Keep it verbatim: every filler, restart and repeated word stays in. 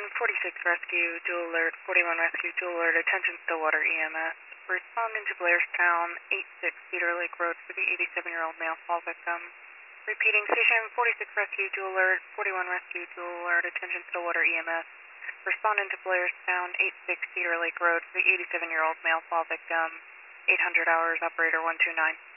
forty-six Rescue, dual alert, forty-one Rescue, dual alert, attention Stillwater E M S. Responding to Blairstown, eighty-six Cedar Lake Road for the eighty-seven-year-old male fall victim. Repeating, station forty-six Rescue, dual alert, forty-one Rescue, dual alert, attention Stillwater E M S. Responding to Blairstown, eighty-six Cedar Lake Road for the eighty-seven-year-old male fall victim. eight hundred hours, operator one two nine.